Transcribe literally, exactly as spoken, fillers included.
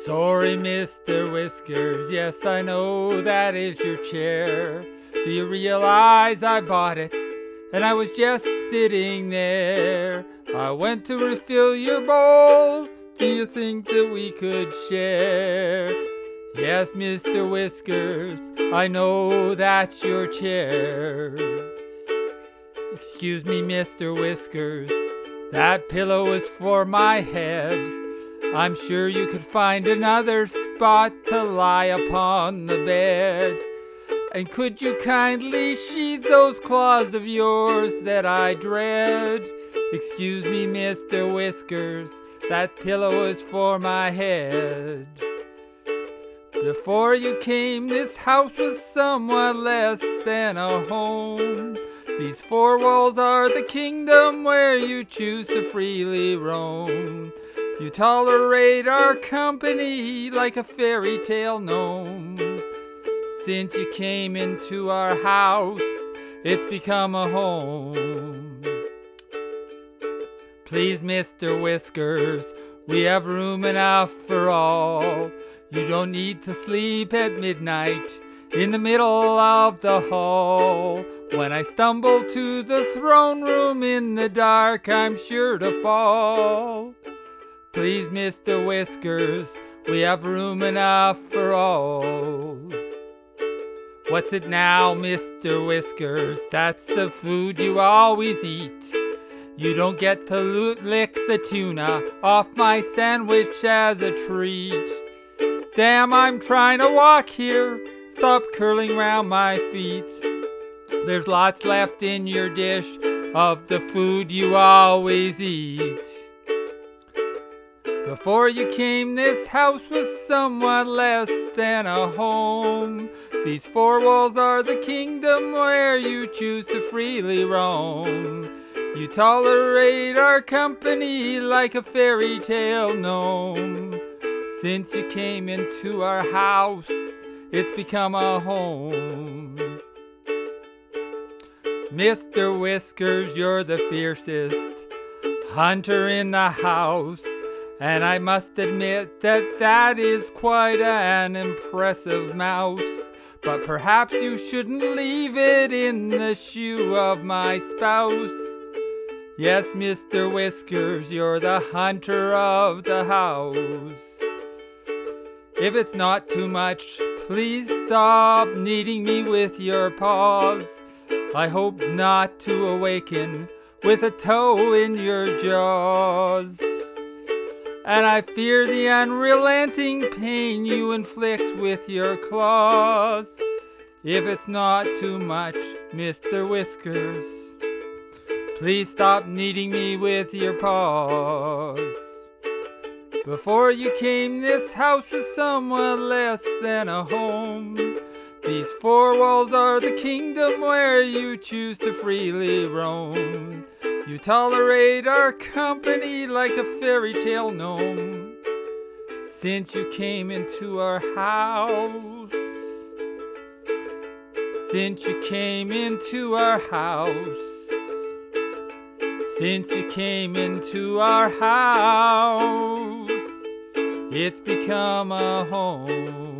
Sorry, Mister Whiskers, yes, I know that is your chair. Do you realize I bought it, and I was just sitting there? I went to refill your bowl. Do you think that we could share? Yes, Mister Whiskers, I know that's your chair. Excuse me, Mister Whiskers, that pillow is for my head. I'm sure you could find another spot to lie upon the bed. And could you kindly sheathe those claws of yours that I dread? Excuse me, Mister Whiskers, that pillow is for my head. Before you came, this house was somewhat less than a home. These four walls are the kingdom where you choose to freely roam. You tolerate our company like a fairy tale gnome. Since you came into our house, it's become a home. Please, Mister Whiskers, we have room enough for all. You don't need to sleep at midnight in the middle of the hall. When I stumble to the throne room in the dark, I'm sure to fall. Please, Mister Whiskers, we have room enough for all. What's it now, Mister Whiskers? That's the food you always eat. You don't get to lick the tuna off my sandwich as a treat. Damn, I'm trying to walk here. Stop curling round my feet. There's lots left in your dish of the food you always eat. Before you came, this house was somewhat less than a home. These four walls are the kingdom where you choose to freely roam. You tolerate our company like a fairy tale gnome. Since you came into our house, it's become a home. Mister Whiskers, you're the fiercest hunter in the house. And I must admit that that is quite an impressive mouse. But perhaps you shouldn't leave it in the shoe of my spouse. Yes, Mister Whiskers, you're the hunter of the house. If it's not too much, please stop kneading me with your paws. I hope not to awaken with a toe in your jaws. And I fear the unrelenting pain you inflict with your claws. If it's not too much, Mister Whiskers, please stop kneading me with your paws. Before you came, this house was somewhat less than a home. These four walls are the kingdom where you choose to freely roam. You tolerate our company like a fairy tale gnome. Since you came into our house, since you came into our house, since you came into our house, it's become a home.